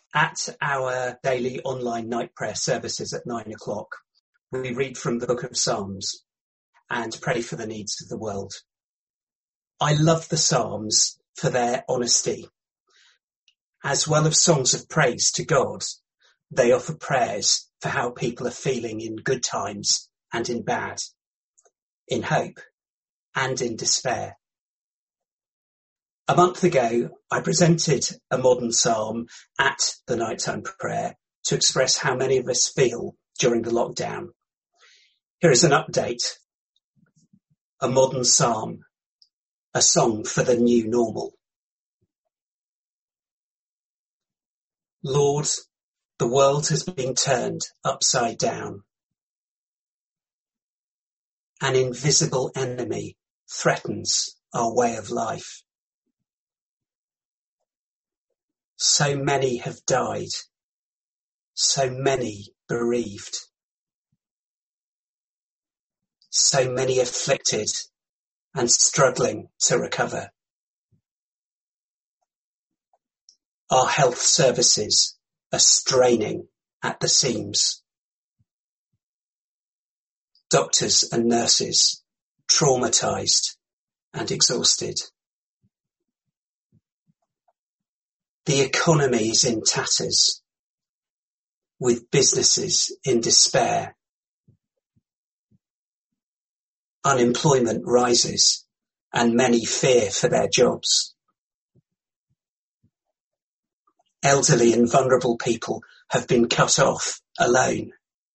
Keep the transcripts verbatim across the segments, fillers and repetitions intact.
At our daily online night prayer services at nine o'clock, we read from the book of Psalms and pray for the needs of the world. I love the Psalms for their honesty. As well as songs of praise to God, they offer prayers for how people are feeling in good times and in bad, in hope and in despair. A month ago, I presented a modern psalm at the nighttime prayer to express how many of us feel during the lockdown. Here is an update. A modern psalm, a song for the new normal. Lord, the world has been turned upside down. An invisible enemy threatens our way of life. So many have died, so many bereaved, so many afflicted and struggling to recover. Our health services are straining at the seams. Doctors and nurses traumatised and exhausted. The economy is in tatters, with businesses in despair. Unemployment rises and many fear for their jobs. Elderly and vulnerable people have been cut off alone.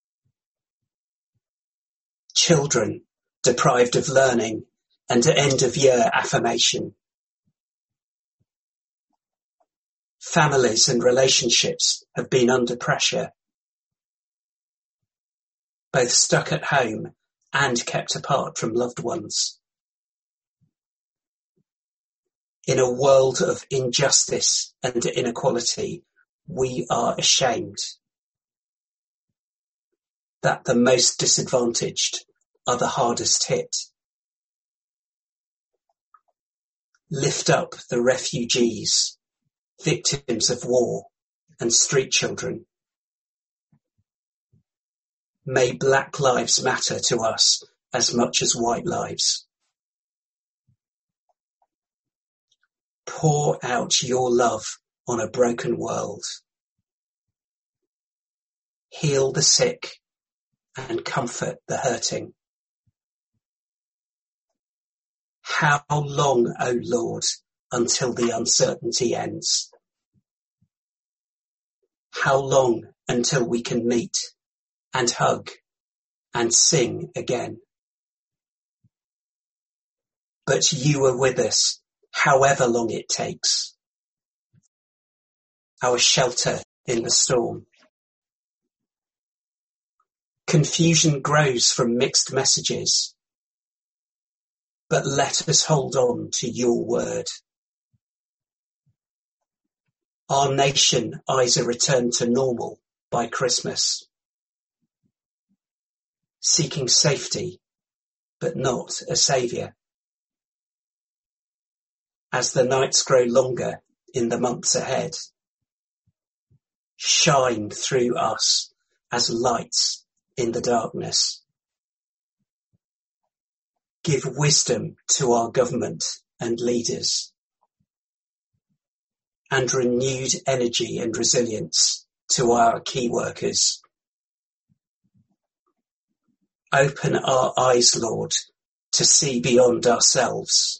Children deprived of learning and end-of-year affirmation. Families and relationships have been under pressure, both stuck at home and kept apart from loved ones. In a world of injustice and inequality, we are ashamed that the most disadvantaged are the hardest hit. Lift up the refugees, victims of war and street children. May black lives matter to us as much as white lives. Pour out your love on a broken world. Heal the sick and comfort the hurting. How long, O Lord, until the uncertainty ends? How long until we can meet and hug and sing again? But you are with us, however long it takes. Our shelter in the storm. Confusion grows from mixed messages, but let us hold on to your word. Our nation eyes a return to normal by Christmas, seeking safety, but not a saviour. As the nights grow longer in the months ahead, shine through us as lights in the darkness. Give wisdom to our government and leaders, and renewed energy and resilience to our key workers. Open our eyes, Lord, to see beyond ourselves.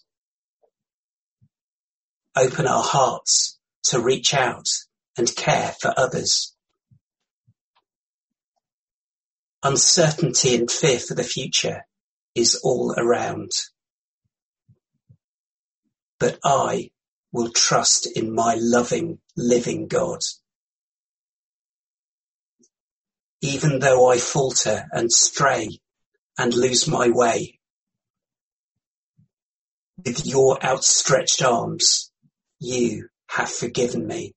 Open our hearts to reach out and care for others. Uncertainty and fear for the future is all around. But I will trust in my loving, living God. Even though I falter and stray and lose my way, with your outstretched arms, you have forgiven me.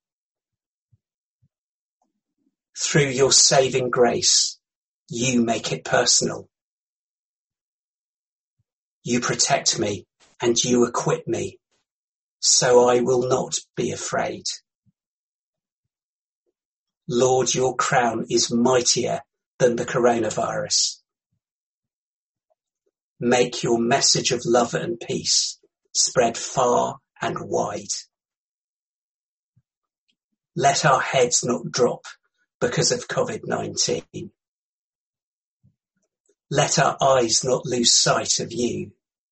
Through your saving grace, you make it personal. You protect me and you equip me, so I will not be afraid. Lord, your crown is mightier than the coronavirus. Make your message of love and peace spread far and wide. Let our heads not drop because of covid nineteen. Let our eyes not lose sight of you,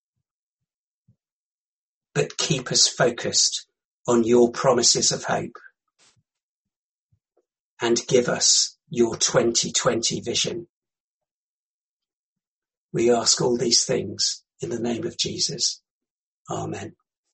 but keep us focused on your promises of hope, and give us your twenty twenty vision. We ask all these things in the name of Jesus. Amen.